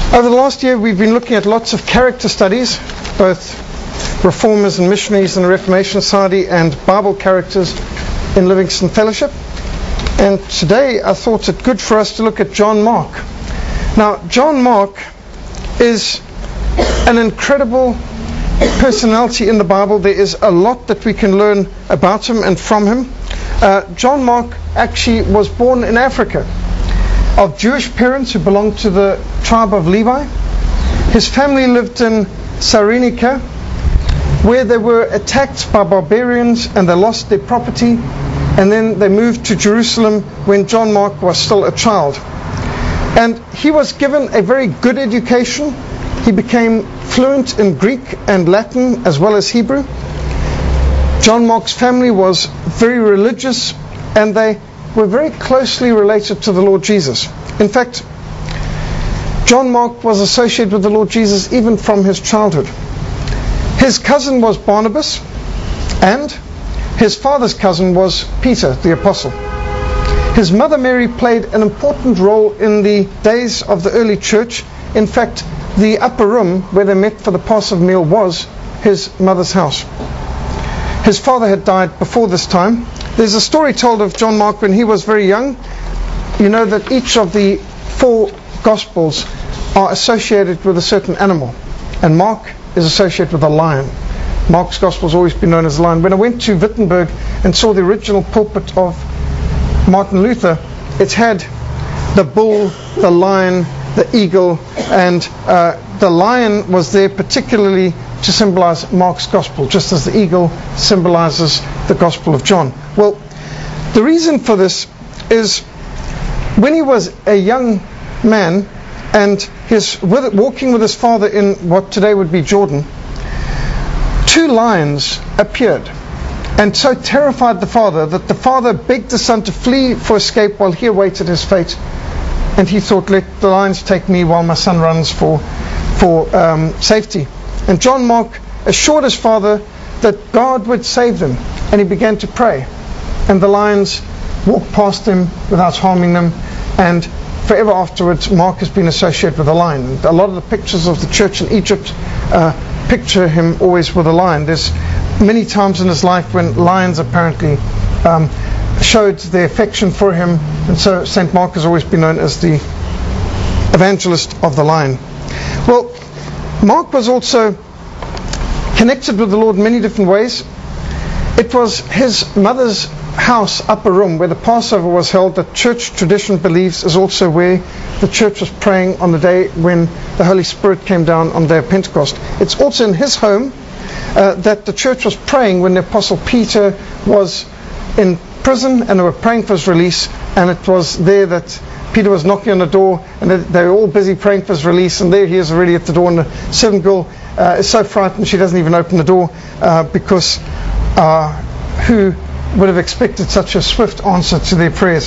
Over the last year, we've been looking at lots of character studies, both reformers and missionaries in the Reformation Society and Bible characters in Livingston Fellowship. And today I thought it good for us to look at John Mark. Now, John Mark is an incredible personality in the Bible. There is a lot that we can learn about him and from him. John Mark actually was born in Africa of Jewish parents who belonged to the tribe of Levi. His family lived in Cyrenaica, where they were attacked by barbarians and they lost their property, and then they moved to Jerusalem when John Mark was still a child. And he was given a very good education. He became fluent in Greek and Latin as well as Hebrew. John Mark's family was very religious, and they were very closely related to the Lord Jesus. In fact, John Mark was associated with the Lord Jesus even from his childhood. His cousin was Barnabas, and his father's cousin was Peter the Apostle. His mother Mary played an important role in the days of the early church. In fact, the upper room where they met for the Passover meal was his mother's house. His father had died before this time. There's a story told of John Mark when he was very young. You know that each of the 4 Gospels are associated with a certain animal, and Mark is associated with a lion. Mark's Gospel has always been known as a lion. When I went to Wittenberg and saw the original pulpit of Martin Luther, it had the bull, the lion, the eagle, and the lion was there particularly to symbolize Mark's Gospel, just as the eagle symbolizes the Gospel of John. Well, the reason for this is when he was a young man and walking with his father in what today would be Jordan, 2 lions appeared and so terrified the father that the father begged the son to flee for escape while he awaited his fate. And he thought, let the lions take me while my son runs for safety. And John Mark assured his father that God would save them, and he began to pray. And the lions walked past him without harming them, and forever afterwards Mark has been associated with a lion. And a lot of the pictures of the church in Egypt picture him always with a lion. There's many times in his life when lions apparently showed their affection for him, and so St. Mark has always been known as the evangelist of the lion. Well, Mark was also connected with the Lord in many different ways. It was his mother's house, upper room, where the Passover was held, that church tradition believes is also where the church was praying on the day when the Holy Spirit came down on the day of Pentecost. It's also in his home that the church was praying when the Apostle Peter was in prison and they were praying for his release, and it was there that Peter was knocking on the door, and they were all busy praying for his release, and there he is already at the door, and the servant girl is so frightened she doesn't even open the door because who would have expected such a swift answer to their prayers?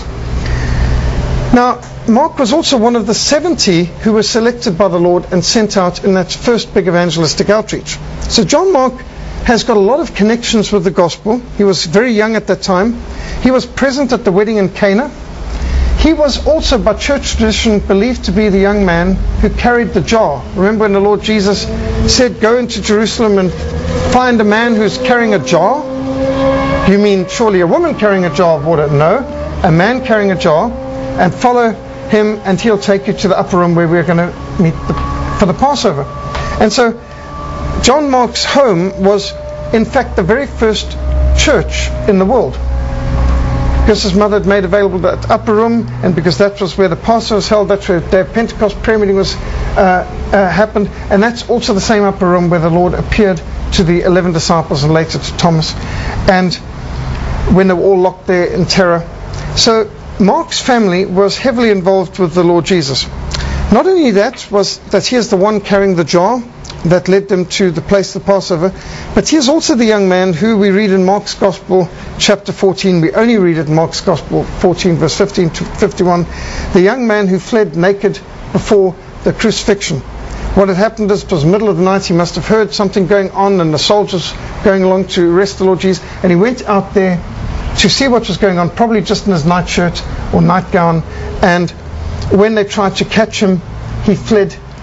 Now, Mark was also one of the 70 who were selected by the Lord and sent out in that first big evangelistic outreach. So John Mark has got a lot of connections with the gospel. He was very young at that time. He was present at the wedding in Cana. He was also, by church tradition, believed to be the young man who carried the jar. Remember when the Lord Jesus said, go into Jerusalem and find a man who's carrying a jar? You mean surely a woman carrying a jar of water? No, a man carrying a jar, and follow him and he'll take you to the upper room where we're going to meet for the Passover. And so John Mark's home was in fact the very first church in the world, because his mother had made available that upper room, and because that was where the Passover was held, that's where the day of Pentecost prayer meeting was happened, and that's also the same upper room where the Lord appeared to the 11 disciples and later to Thomas, and when they were all locked there in terror. So Mark's family was heavily involved with the Lord Jesus. Not only that was that he is the one carrying the jar that led them to the place of the Passover, but he is also the young man who we read in Mark's Gospel chapter 14. We only read it in Mark's Gospel 14 verse 15 to 51. The young man who fled naked before the crucifixion. What had happened is it was middle of the night. He must have heard something going on and the soldiers going along to arrest the Lord Jesus, and he went out there to see what was going on, probably just in his nightshirt or nightgown, and when they tried to catch him, he fled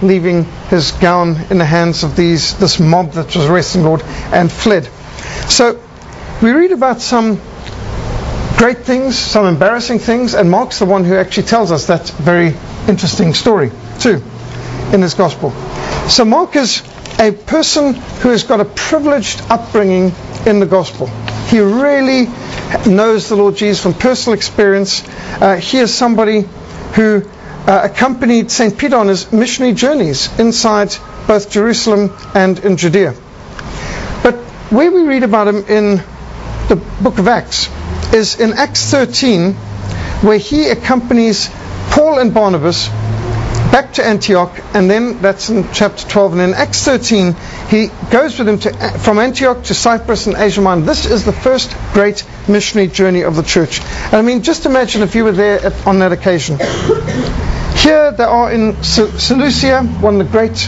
leaving his gown in the hands of this mob that was arresting the Lord, and fled. So we read about some great things, some embarrassing things, and Mark's the one who actually tells us that very interesting story too in his gospel. So Mark is a person who has got a privileged upbringing in the gospel. He really knows the Lord Jesus from personal experience. He is somebody who accompanied St. Peter on his missionary journeys inside both Jerusalem and in Judea. But where we read about him in the book of Acts is in Acts 13, where he accompanies Paul and Barnabas back to Antioch, and then that's in chapter 12, and in Acts 13 he goes with them from Antioch to Cyprus and Asia Minor. This is the first great missionary journey of the church. And I mean, just imagine if you were there on that occasion. Here they are in Seleucia, one of the great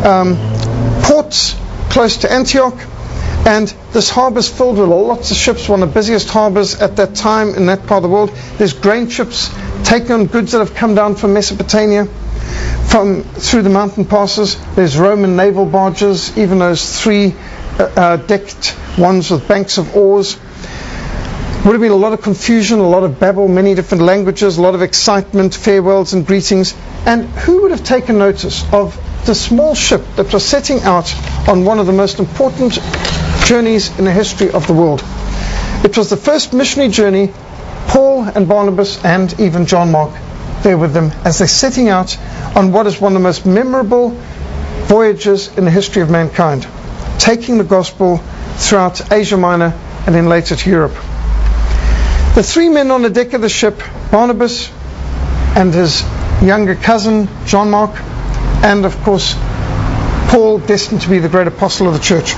ports close to Antioch, and this harbour is filled with lots of ships, one of the busiest harbours at that time in that part of the world. There's grain ships taking on goods that have come down from Mesopotamia, through the mountain passes. There's Roman naval barges, even those three-decked ones with banks of oars. Would have been a lot of confusion, a lot of babble, many different languages, a lot of excitement, farewells and greetings. And who would have taken notice of the small ship that was setting out on one of the most important journeys in the history of the world? It was the first missionary journey. Paul and Barnabas and even John Mark there with them as they're setting out on what is one of the most memorable voyages in the history of mankind, taking the gospel throughout Asia Minor and then later to Europe. The three men on the deck of the ship, Barnabas and his younger cousin John Mark, and of course Paul, destined to be the great apostle of the church.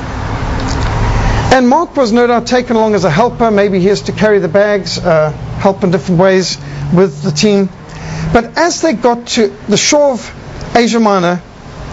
And Mark was no doubt taken along as a helper. Maybe he has to carry the bags, help in different ways with the team. But as they got to the shore of Asia Minor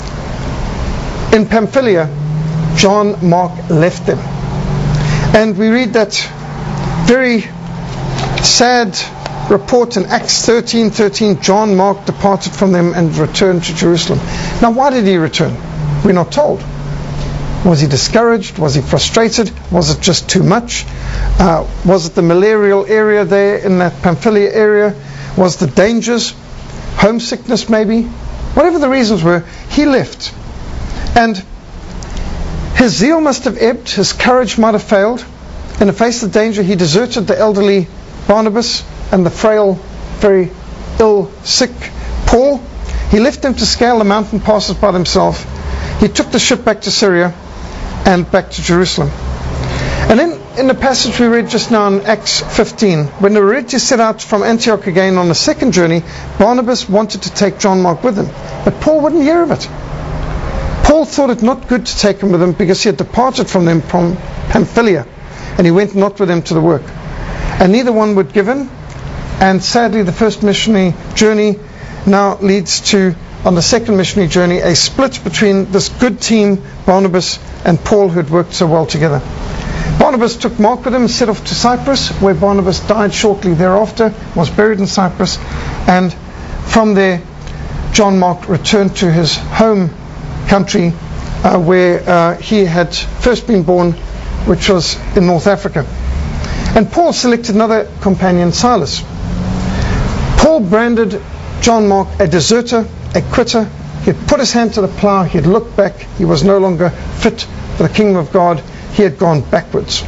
in Pamphylia, John Mark left them. And we read that very sad report in Acts 13:13. John Mark departed from them and returned to Jerusalem. Now, why did he return? We're not told. Was he discouraged? Was he frustrated? Was it just too much? Was it the malarial area there in that Pamphylia area? Was the dangers? Homesickness maybe? Whatever the reasons were, he left. And his zeal must have ebbed, his courage might have failed. In the face of danger, he deserted the elderly Barnabas and the frail, very ill, sick Paul. He left them to scale the mountain passes by themselves. He took the ship back to Syria and back to Jerusalem. And then in the passage we read just now in Acts 15, when they were ready to set out from Antioch again on the second journey, Barnabas wanted to take John Mark with him, but Paul wouldn't hear of it. Paul thought it not good to take him with him because he had departed from them from Pamphylia, and he went not with them to the work. And neither one would give in, and sadly the first missionary journey now leads to, on the second missionary journey, a split between this good team, Barnabas and Paul, who had worked so well together. Barnabas took Mark with him and set off to Cyprus, where Barnabas died shortly thereafter, was buried in Cyprus, and from there John Mark returned to his home country where he had first been born, which was in North Africa. And Paul selected another companion, Silas. Paul branded John Mark a deserter, a quitter. He had put his hand to the plow, he had looked back, he was no longer fit for the kingdom of God, he had gone backwards.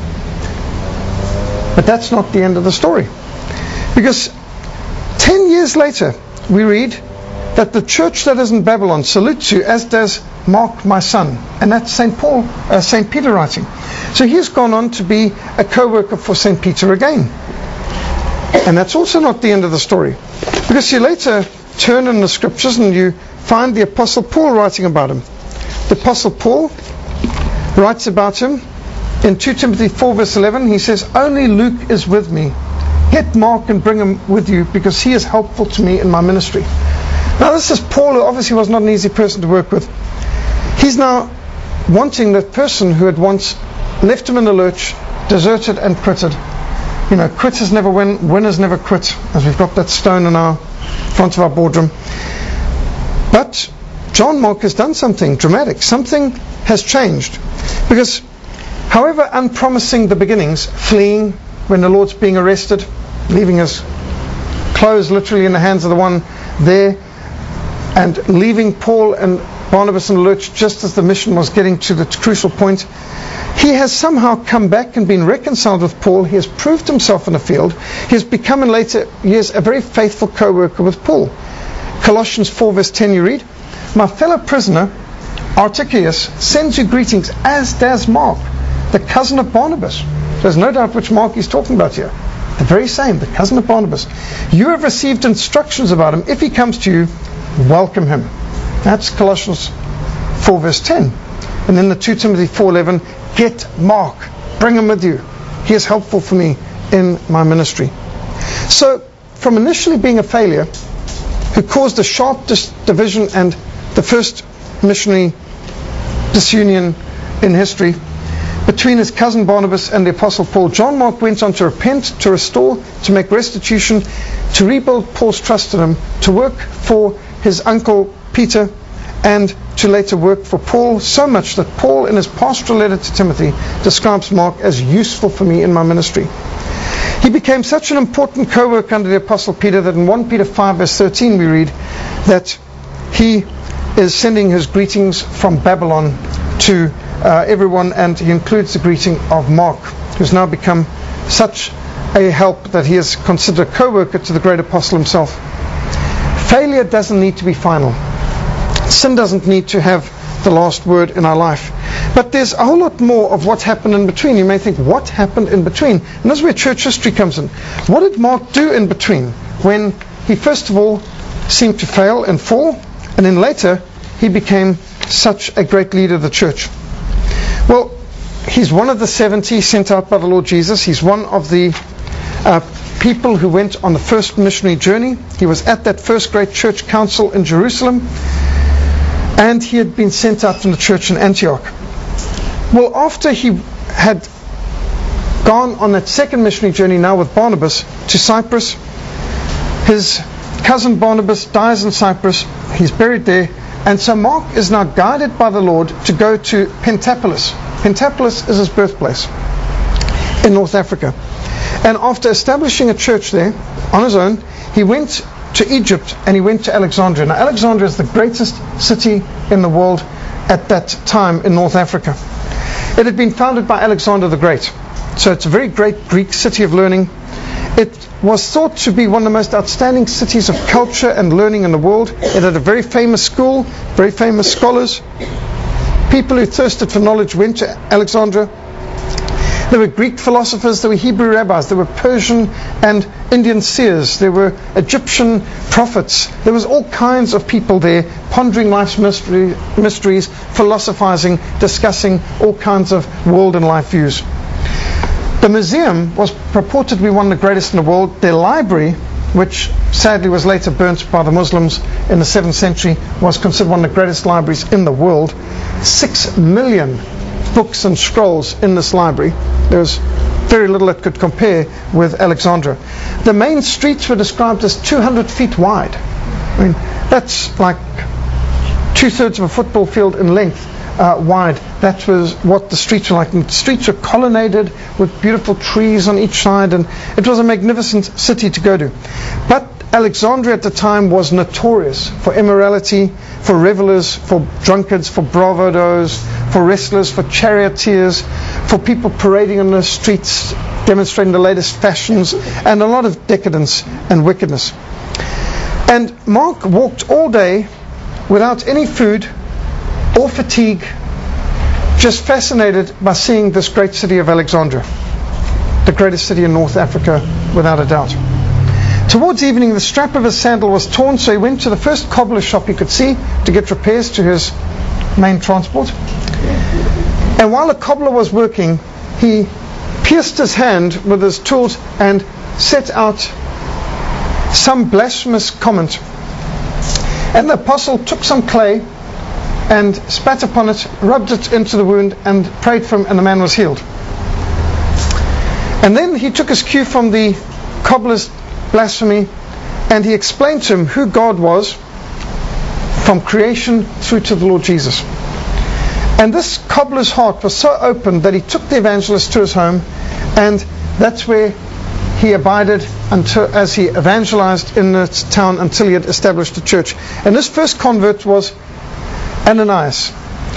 But that's not the end of the story. Because 10 years later, we read that the church that is in Babylon salutes you, as does Mark, my son. And that's St. Peter writing. So he's gone on to be a co-worker for St. Peter again. And that's also not the end of the story. Because you later turn in the scriptures and you find the Apostle Paul writing about him. The Apostle Paul writes about him in 2 Timothy 4 verse 11. He says, "Only Luke is with me. Get Mark and bring him with you, because he is helpful to me in my ministry." Now this is Paul, who obviously was not an easy person to work with. He's now wanting that person who had once left him in the lurch, deserted and quitted. You know, quitters never win, winners never quit, as we've got that stone in our front of our boardroom. But John Mark has done something dramatic. Something has changed. Because however unpromising the beginnings, fleeing when the Lord's being arrested, leaving his clothes literally in the hands of the one there, and leaving Paul and Barnabas in the lurch just as the mission was getting to the crucial point, he has somehow come back and been reconciled with Paul. He has proved himself in the field. He has become in later years a very faithful co-worker with Paul. Colossians 4 verse 10 you read, "My fellow prisoner Artychius sends you greetings, as does Mark, the cousin of Barnabas." There's no doubt which Mark he's talking about here. The very same, the cousin of Barnabas. "You have received instructions about him. If he comes to you, welcome him." That's Colossians 4 verse 10. And then the 2 Timothy 4:11, "Get Mark, bring him with you. He is helpful for me in my ministry." So, from initially being a failure, who caused a sharp division and the first missionary disunion in history between his cousin Barnabas and the Apostle Paul, John Mark went on to repent, to restore, to make restitution, to rebuild Paul's trust in him, to work for his uncle Peter, and to later work for Paul, so much that Paul, in his pastoral letter to Timothy, describes Mark as useful for me in my ministry. He became such an important co-worker under the Apostle Peter that in 1 Peter 5 verse 13 we read that he is sending his greetings from Babylon to everyone, and he includes the greeting of Mark, who's now become such a help that he is considered a co-worker to the great apostle himself. Failure doesn't need to be final. Sin doesn't need to have the last word in our life. But there's a whole lot more of what happened in between. You may think, what happened in between? And this is where church history comes in. What did Mark do in between when he first of all seemed to fail and fall, and then later he became such a great leader of the church? Well, he's one of the 70 sent out by the Lord Jesus. He's one of the people who went on the first missionary journey. He was at that first great church council in Jerusalem, and he had been sent out from the church in Antioch. Well, after he had gone on that second missionary journey now with Barnabas to Cyprus, his cousin Barnabas dies in Cyprus. He's buried there. And so Mark is now guided by the Lord to go to Pentapolis. Pentapolis is his birthplace in North Africa. And after establishing a church there on his own, he went to Egypt and he went to Alexandria. Now, Alexandria is the greatest city in the world at that time in North Africa. It had been founded by Alexander the Great. So it's a very great Greek city of learning. It was thought to be one of the most outstanding cities of culture and learning in the world. It had a very famous school, very famous scholars. People who thirsted for knowledge went to Alexandria. There were Greek philosophers, there were Hebrew rabbis, there were Persian and Indian seers, there were Egyptian prophets. There was all kinds of people there pondering life's mysteries, philosophizing, discussing all kinds of world and life views. The museum was purported to be one of the greatest in the world. Their library, which sadly was later burnt by the Muslims in the 7th century, was considered one of the greatest libraries in the world. 6 million books and scrolls in this library. There was very little that could compare with Alexandria. The main streets were described as 200 feet wide. I mean, that's like 2/3 of a football field in length wide. That was what the streets were like. And the streets were colonnaded with beautiful trees on each side, and it was a magnificent city to go to. But Alexandria at the time was notorious for immorality, for revelers, for drunkards, for bravados, for wrestlers, for charioteers, for people parading on the streets, demonstrating the latest fashions, and a lot of decadence and wickedness. And Mark walked all day without any food or fatigue, just fascinated by seeing this great city of Alexandria, the greatest city in North Africa without a doubt. Towards evening, the strap of his sandal was torn, so he went to the first cobbler shop he could see to get repairs to his main transport. And while the cobbler was working, he pierced his hand with his tools and set out some blasphemous comment. And the apostle took some clay and spat upon it, rubbed it into the wound, and prayed for him, and the man was healed. And then he took his cue from the cobbler's blasphemy, and he explained to him who God was from creation through to the Lord Jesus. And this cobbler's heart was so open that he took the evangelist to his home, and that's where he abided as he evangelized in the town until he had established a church. And this first convert was Anianus,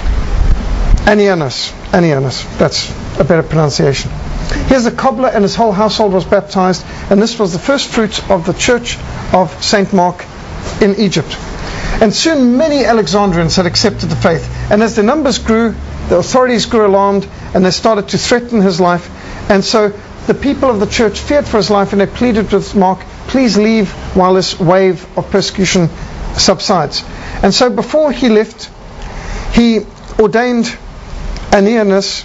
that's a better pronunciation. Here's the cobbler, and his whole household was baptized, and this was the first fruit of the church of St. Mark in Egypt. And soon many Alexandrians had accepted the faith, and as the numbers grew, the authorities grew alarmed, and they started to threaten his life. And so the people of the church feared for his life, and they pleaded with Mark, please leave while this wave of persecution subsides. And so before he left, he ordained Anianus,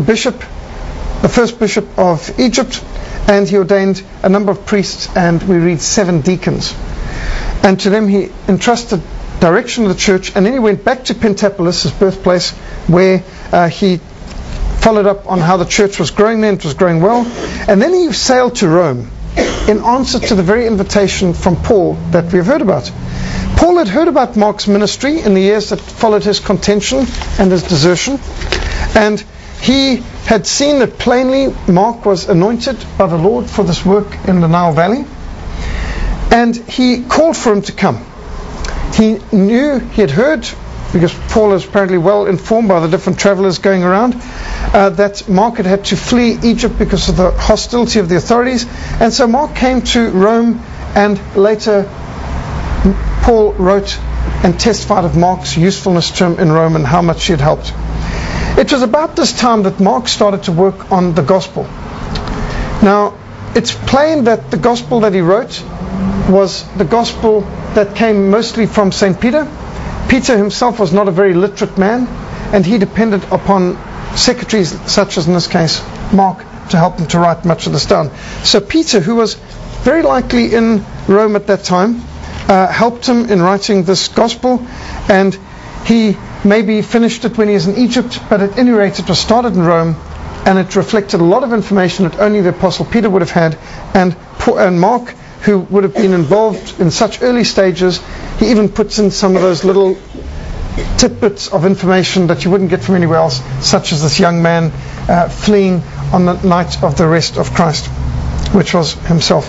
the first bishop of Egypt, and he ordained a number of priests, and we read 7 deacons. And to them he entrusted direction of the church, and then he went back to Pentapolis, his birthplace, where he followed up on how the church was growing there, and it was growing well. And then he sailed to Rome in answer to the very invitation from Paul that we've heard about. Paul had heard about Mark's ministry in the years that followed his contention and his desertion, and he had seen that plainly Mark was anointed by the Lord for this work in the Nile Valley, and he called for him to come. He had heard, because Paul is apparently well informed by the different travelers going around, that Mark had to flee Egypt because of the hostility of the authorities. And so Mark came to Rome, and later Paul wrote and testified of Mark's usefulness to him in Rome and how much he had helped. It was about this time that Mark started to work on the gospel. Now, it's plain that the gospel that he wrote was the gospel that came mostly from St. Peter. Peter himself was not a very literate man, and he depended upon secretaries, such as in this case Mark, to help him to write much of this down. So Peter, who was very likely in Rome at that time, helped him in writing this gospel, and he maybe finished it when he was in Egypt, but at any rate it was started in Rome, and it reflected a lot of information that only the Apostle Peter would have had, and Mark, who would have been involved in such early stages, he even puts in some of those little tidbits of information that you wouldn't get from anywhere else, such as this young man fleeing on the night of the arrest of Christ, which was himself.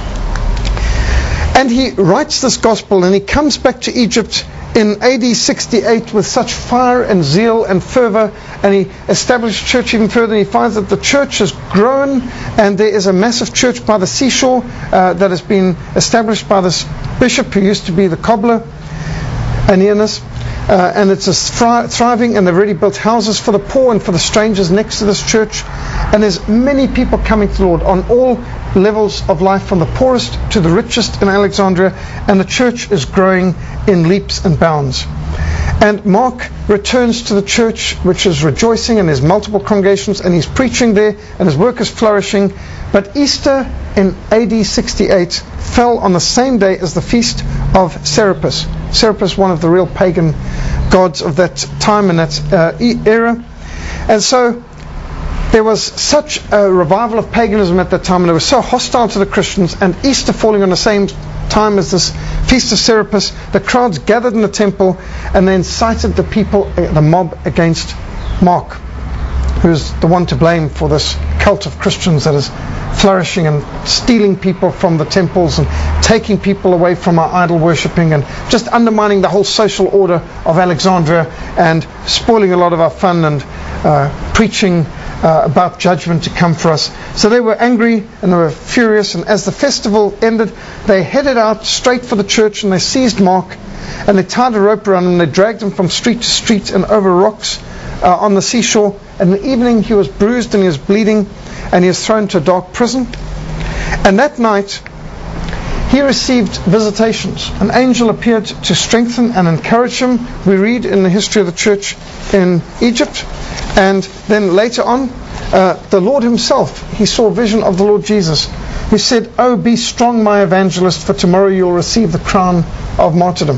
And he writes this gospel, and he comes back to Egypt in AD 68 with such fire and zeal and fervor, and he established church even further, and he finds that the church has grown, and there is a massive church by the seashore that has been established by this bishop who used to be the cobbler, Anianus, and it's thriving, and they've already built houses for the poor and for the strangers next to this church, and there's many people coming to the Lord on all levels of life, from the poorest to the richest in Alexandria, and the church is growing in leaps and bounds. And Mark returns to the church, which is rejoicing, and there's multiple congregations, and he's preaching there, and his work is flourishing. But Easter in AD 68 fell on the same day as the feast of Serapis. Serapis, one of the real pagan gods of that time and that era. And so there was such a revival of paganism at that time, and they were so hostile to the Christians, and Easter falling on the same time as this Feast of Serapis, the crowds gathered in the temple, and they incited the people, the mob, against Mark, who's the one to blame for this cult of Christians that is flourishing and stealing people from the temples and taking people away from our idol worshipping and just undermining the whole social order of Alexandria and spoiling a lot of our fun and preaching about judgment to come for us. So they were angry and they were furious, and as the festival ended, they headed out straight for the church, and they seized Mark, and they tied a rope around him, and they dragged him from street to street and over rocks on the seashore. And in the evening he was bruised and he was bleeding, and he was thrown to a dark prison. And that night he received visitations. An angel appeared to strengthen and encourage him. We read in the history of the church in Egypt. And then later on, the Lord himself, he saw a vision of the Lord Jesus, who said, "Oh, be strong, my evangelist, for tomorrow you'll receive the crown of martyrdom."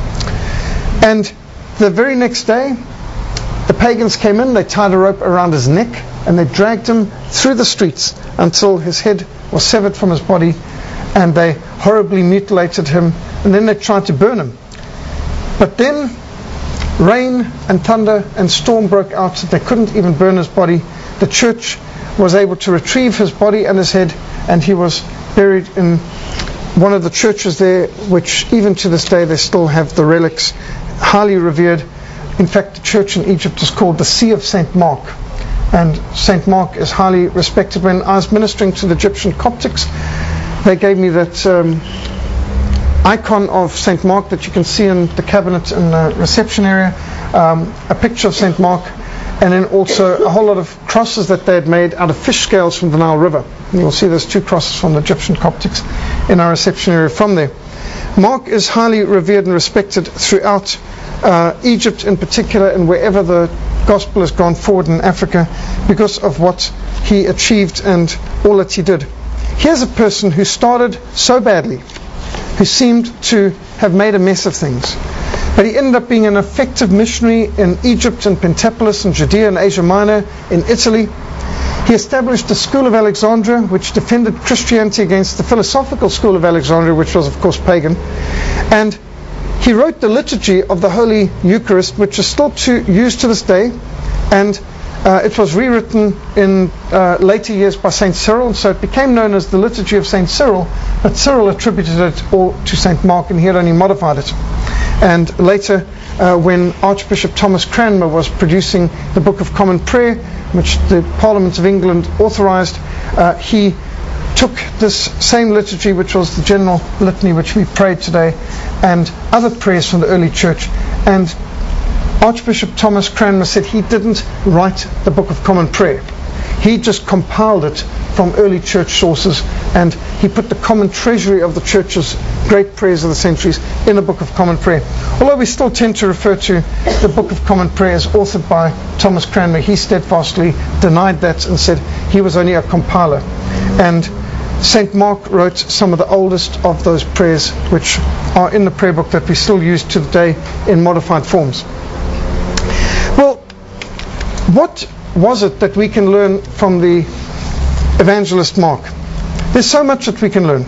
And the very next day, the pagans came in, they tied a rope around his neck, and they dragged him through the streets until his head was severed from his body, and they horribly mutilated him, and then they tried to burn him. But then rain and thunder and storm broke out that they couldn't even burn his body. The church was able to retrieve his body and his head, and he was buried in one of the churches there, which even to this day they still have the relics, highly revered. In fact, the church in Egypt is called the See of St. Mark, and St. Mark is highly respected. When I was ministering to the Egyptian Coptics, they gave me that icon of St. Mark that you can see in the cabinet in the reception area, a picture of St. Mark, and then also a whole lot of crosses that they had made out of fish scales from the Nile River. And you'll see there's 2 crosses from the Egyptian Coptics in our reception area from there. Mark is highly revered and respected throughout Egypt in particular, and wherever the gospel has gone forward in Africa, because of what he achieved and all that he did. Here's a person who started so badly, who seemed to have made a mess of things, but he ended up being an effective missionary in Egypt and Pentapolis and Judea and Asia Minor, in Italy. He established the School of Alexandria, which defended Christianity against the philosophical school of Alexandria, which was of course pagan. And he wrote the liturgy of the Holy Eucharist, which is still used to this day, and it was rewritten in later years by St. Cyril, so it became known as the Liturgy of St. Cyril, but Cyril attributed it all to St. Mark, and he had only modified it. And later, when Archbishop Thomas Cranmer was producing the Book of Common Prayer, which the Parliament of England authorized, he took this same liturgy, which was the general litany which we prayed today, and other prayers from the early church, and Archbishop Thomas Cranmer said he didn't write the Book of Common Prayer. He just compiled it from early church sources, and he put the common treasury of the church's great prayers of the centuries in the Book of Common Prayer. Although we still tend to refer to the Book of Common Prayer as authored by Thomas Cranmer, he steadfastly denied that and said he was only a compiler. And St. Mark wrote some of the oldest of those prayers, which are in the prayer book that we still use to the day in modified forms. Well, what was it that we can learn from the evangelist Mark? There's so much that we can learn.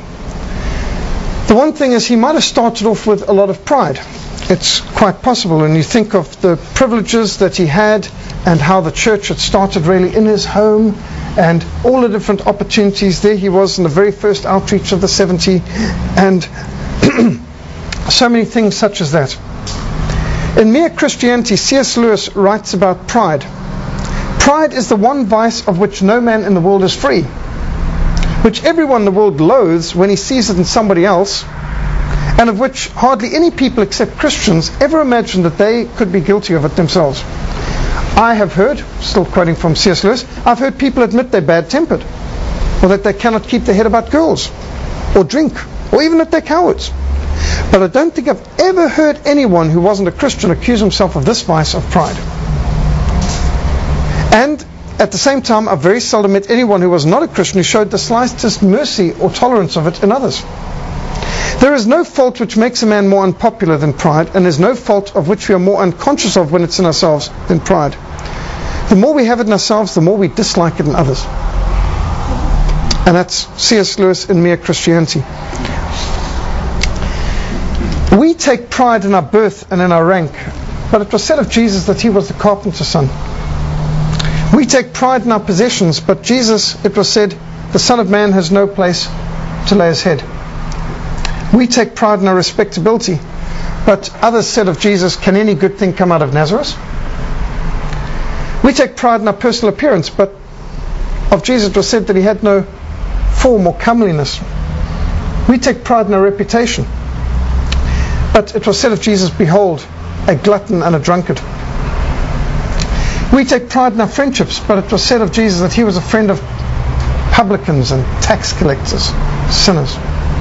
The one thing is, he might have started off with a lot of pride. It's quite possible when you think of the privileges that he had and how the church had started really in his home and all the different opportunities. There he was in the very first outreach of the 70, and so many things such as that. In Mere Christianity, C.S. Lewis writes about pride. Pride is the one vice of which no man in the world is free, which everyone in the world loathes when he sees it in somebody else, and of which hardly any people except Christians ever imagine that they could be guilty of it themselves. I have heard, still quoting from C.S. Lewis, I've heard people admit they're bad-tempered, or that they cannot keep their head about girls, or drink, or even that they're cowards. But I don't think I've ever heard anyone who wasn't a Christian accuse himself of this vice of pride. And at the same time, I've very seldom met anyone who was not a Christian who showed the slightest mercy or tolerance of it in others. There is no fault which makes a man more unpopular than pride, and there's no fault of which we are more unconscious of when it's in ourselves than pride. The more we have it in ourselves, the more we dislike it in others. And that's C.S. Lewis in Mere Christianity. We take pride in our birth and in our rank, but it was said of Jesus that he was the carpenter's son. We take pride in our possessions, but Jesus, it was said, the Son of Man has no place to lay his head. We take pride in our respectability, but others said of Jesus, can any good thing come out of Nazareth? We take pride in our personal appearance, but of Jesus it was said that he had no form or comeliness. We take pride in our reputation, but it was said of Jesus, behold, a glutton and a drunkard. We take pride in our friendships, but it was said of Jesus that he was a friend of publicans and tax collectors, sinners.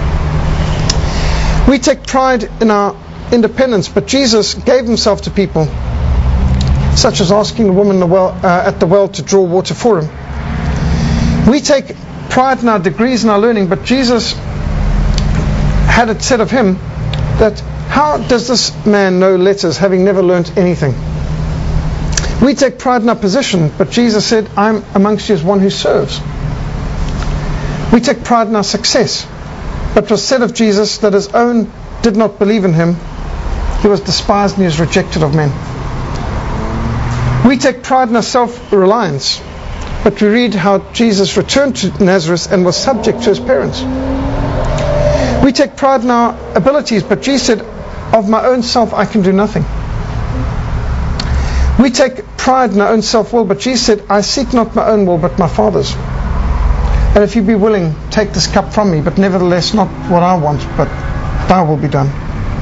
We take pride in our independence, but Jesus gave himself to people, such as asking the woman at the well to draw water for him. We take pride in our degrees and our learning, but Jesus had it said of him that how does this man know letters, having never learnt anything? We take pride in our position, but Jesus said, I'm amongst you as one who serves. We take pride in our success, but it was said of Jesus that his own did not believe in him, He was despised and he was rejected of men. We take pride in our self-reliance, but we read how Jesus returned to Nazareth and was subject to his parents. We take pride in our abilities, but Jesus said, of my own self I can do nothing. We take pride in our own self-will, but Jesus said, I seek not my own will, but my Father's. And if you be willing, take this cup from me, but nevertheless not what I want, but thy will be done.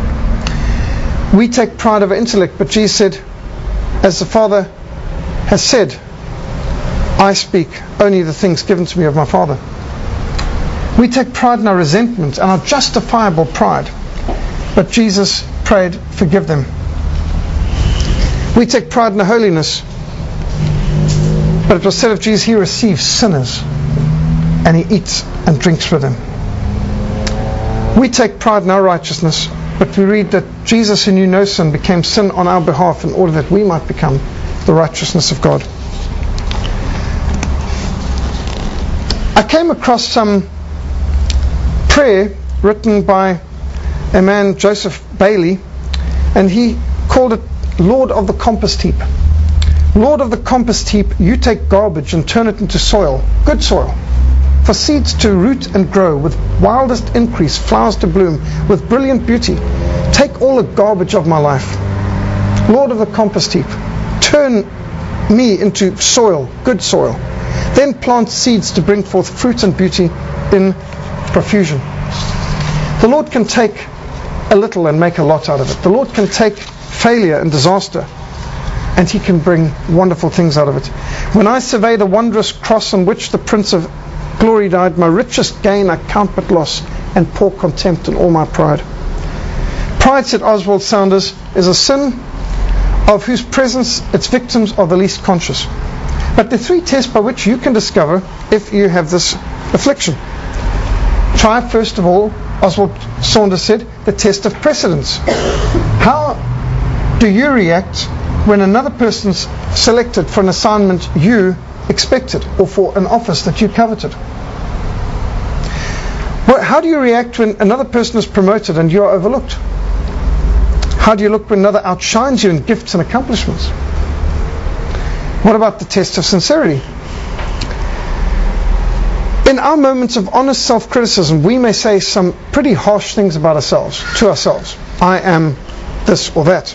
We take pride of our intellect, but Jesus said, as the Father has said, I speak only the things given to me of my Father. We take pride in our resentment and our justifiable pride, but Jesus prayed, forgive them. We take pride in our holiness, but it was said of Jesus, he receives sinners and he eats and drinks with them. We take pride in our righteousness, but we read that Jesus, who knew no sin, became sin on our behalf in order that we might become the righteousness of God. I came across some prayer written by a man, Joseph Bailey, and he called it Lord of the Compost Heap. Lord of the Compost Heap, you take garbage and turn it into soil, good soil, for seeds to root and grow, with wildest increase, flowers to bloom, with brilliant beauty. Take all the garbage of my life. Lord of the Compost Heap, turn me into soil, good soil. Then plant seeds to bring forth fruit and beauty in profusion. The Lord can take a little and make a lot out of it. The Lord can take failure and disaster, and he can bring wonderful things out of it. When I survey the wondrous cross on which the Prince of Glory died, my richest gain I count but loss, and pour contempt in all my pride. Pride, said Oswald Sanders, is a sin of whose presence its victims are the least conscious. But there are 3 tests by which you can discover if you have this affliction. Try, first of all, Oswald Sanders said, the test of precedence. How do you react when another person's selected for an assignment you expected, or for an office that you coveted? Well, how do you react when another person is promoted and you are overlooked? How do you look when another outshines you in gifts and accomplishments? What about the test of sincerity? In our moments of honest self-criticism, we may say some pretty harsh things about ourselves, to ourselves. I am this or that.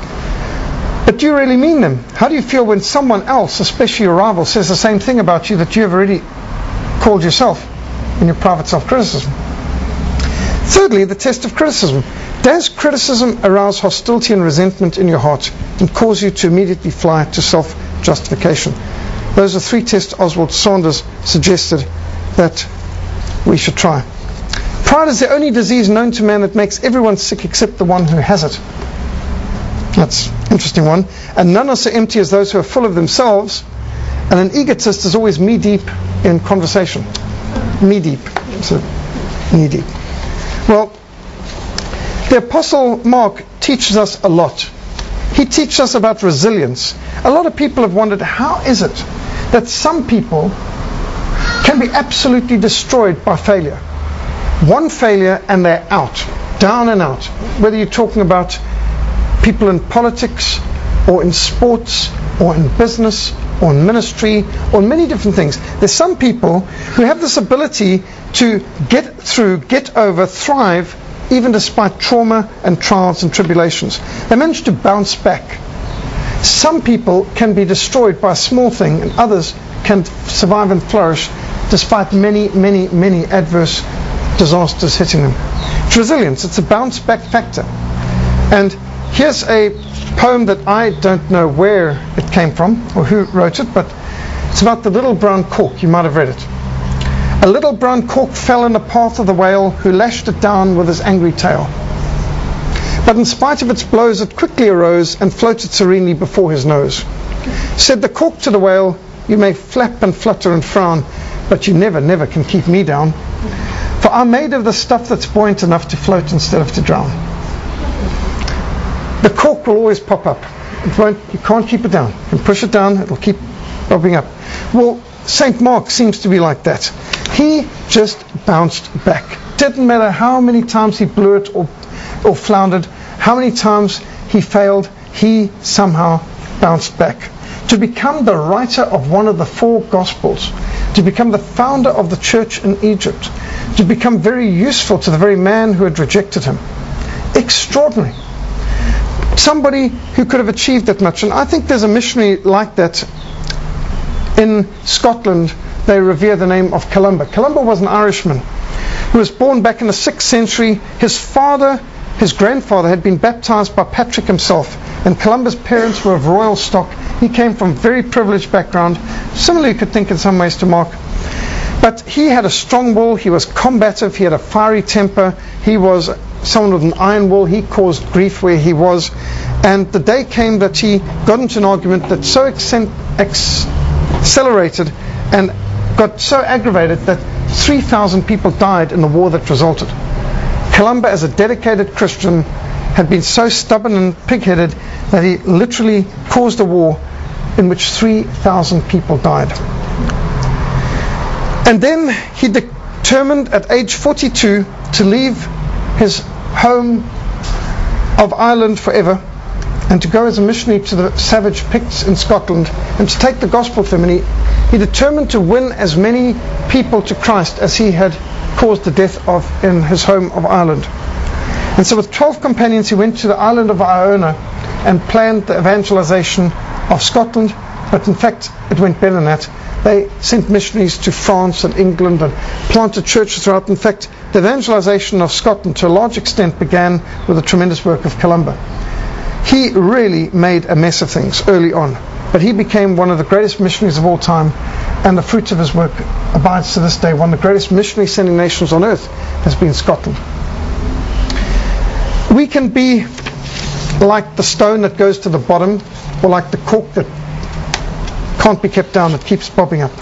But do you really mean them? How do you feel when someone else, especially your rival, says the same thing about you that you have already called yourself in your private self-criticism? Thirdly, the test of criticism. Does criticism arouse hostility and resentment in your heart and cause you to immediately fly to self-justification? Those are 3 tests Oswald Sanders suggested that we should try. Pride is the only disease known to man that makes everyone sick except the one who has it. That's an interesting one. And none are so empty as those who are full of themselves. And an egotist is always knee-deep in conversation. Knee-deep. So, knee-deep. Well, the Apostle Mark teaches us a lot. He teaches us about resilience. A lot of people have wondered, how is it that some people can be absolutely destroyed by failure? One failure and they're out. Down and out. Whether you're talking about people in politics, or in sports, or in business, or in ministry, or in many different things. There's some people who have this ability to get through, get over, thrive, even despite trauma and trials and tribulations. They manage to bounce back. Some people can be destroyed by a small thing, and others can survive and flourish despite many, many, many adverse disasters hitting them. It's resilience. It's a bounce back factor. And here's a poem that I don't know where it came from or who wrote it, but it's about the little brown cork. You might have read it. A little brown cork fell in the path of the whale, who lashed it down with his angry tail. But in spite of its blows, it quickly arose and floated serenely before his nose. Said the cork to the whale, you may flap and flutter and frown, but you never, never can keep me down. For I'm made of the stuff that's buoyant enough to float instead of to drown. The cork will always pop up. You can't keep it down. You can push it down, it'll keep popping up. Well, St. Mark seems to be like that. He just bounced back. Didn't matter how many times he blew it or floundered, how many times he failed, he somehow bounced back. To become the writer of one of the 4 Gospels, to become the founder of the church in Egypt, to become very useful to the very man who had rejected him. Extraordinary. Somebody who could have achieved that much. And I think there's a missionary like that in Scotland. They revere the name of Columba. Columba was an Irishman who was born back in the 6th century. His grandfather had been baptized by Patrick himself, and Columba's parents were of royal stock. He came from a very privileged background, similar you could think in some ways to Mark. But he had a strong will, he was combative, he had a fiery temper, he was someone with an iron will, he caused grief where he was. And the day came that he got into an argument that so accelerated and got so aggravated that 3,000 people died in the war that resulted. Columba, as a dedicated Christian, had been so stubborn and pig-headed that he literally caused a war in which 3,000 people died. And then he determined at age 42 to leave his home of Ireland forever and to go as a missionary to the savage Picts in Scotland and to take the gospel to them. And he determined to win as many people to Christ as he had caused the death of in his home of Ireland. And so with 12 companions he went to the island of Iona and planned the evangelization of Scotland, but in fact it went better than that. They sent missionaries to France and England and planted churches throughout. In fact, the evangelization of Scotland to a large extent began with the tremendous work of Columba. He really made a mess of things early on, but he became one of the greatest missionaries of all time, and the fruit of his work abides to this day. One of the greatest missionary sending nations on earth has been Scotland. We can be like the stone that goes to the bottom, or like the cork that can't be kept down, that keeps bobbing up.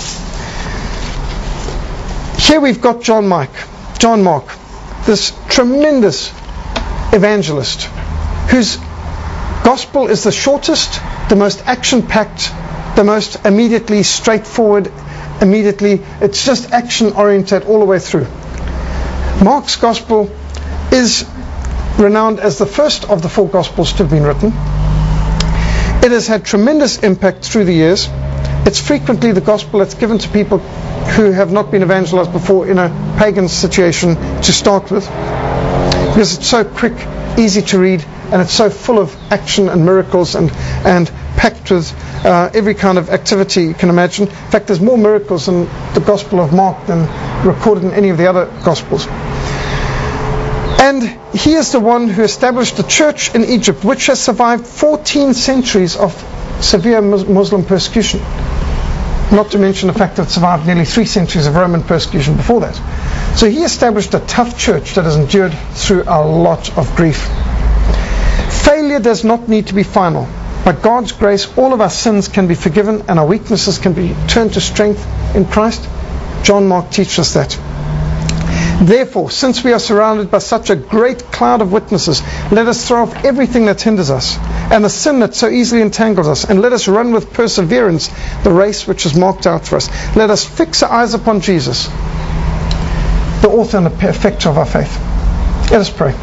Here we've got John Mark, this tremendous evangelist whose gospel is the shortest, the most action-packed, the most immediately straightforward, it's just action-oriented all the way through. Mark's gospel is renowned as the first of the 4 Gospels to have been written. It has had tremendous impact through the years. It's frequently the gospel that's given to people who have not been evangelized before in a pagan situation to start with, because it's so quick, easy to read, and it's so full of action and miracles and packed with every kind of activity you can imagine. In fact, there's more miracles in the Gospel of Mark than recorded in any of the other Gospels. And he is the one who established the church in Egypt, which has survived 14 centuries of severe Muslim persecution. Not to mention the fact that it survived nearly 3 centuries of Roman persecution before that. So he established a tough church that has endured through a lot of grief. Failure does not need to be final. By God's grace, all of our sins can be forgiven and our weaknesses can be turned to strength in Christ. John Mark teaches us that. Therefore, since we are surrounded by such a great cloud of witnesses, let us throw off everything that hinders us and the sin that so easily entangles us, and let us run with perseverance the race which is marked out for us. Let us fix our eyes upon Jesus, the author and the perfecter of our faith. Let us pray.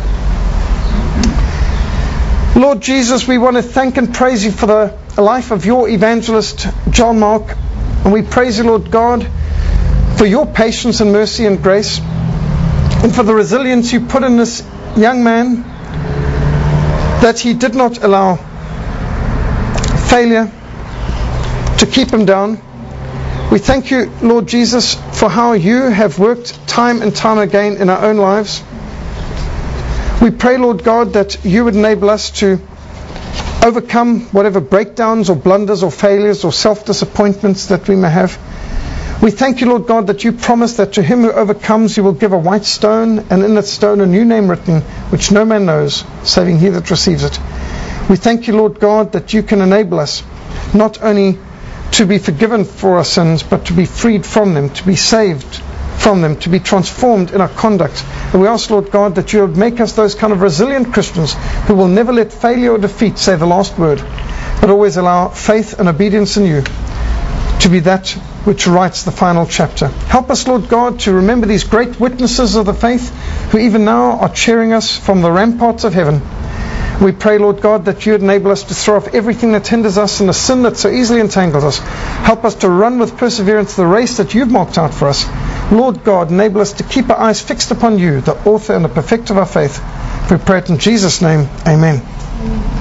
Lord Jesus, we want to thank and praise you for the life of your evangelist, John Mark. And we praise you, Lord God, for your patience and mercy and grace, and for the resilience you put in this young man, that he did not allow failure to keep him down. We thank you, Lord Jesus, for how you have worked time and time again in our own lives. We pray, Lord God, that you would enable us to overcome whatever breakdowns or blunders or failures or self-disappointments that we may have. We thank you, Lord God, that you promise that to him who overcomes you will give a white stone, and in that stone a new name written, which no man knows, saving he that receives it. We thank you, Lord God, that you can enable us not only to be forgiven for our sins, but to be freed from them, to be saved from them, to be transformed in our conduct. And we ask, Lord God, that you would make us those kind of resilient Christians who will never let failure or defeat say the last word, but always allow faith and obedience in you to be that which writes the final chapter. Help us, Lord God, to remember these great witnesses of the faith who even now are cheering us from the ramparts of heaven. We pray, Lord God, that you would enable us to throw off everything that hinders us and the sin that so easily entangles us. Help us to run with perseverance the race that you've marked out for us. Lord God, enable us to keep our eyes fixed upon you, the author and the perfecter of our faith. We pray it in Jesus' name. Amen.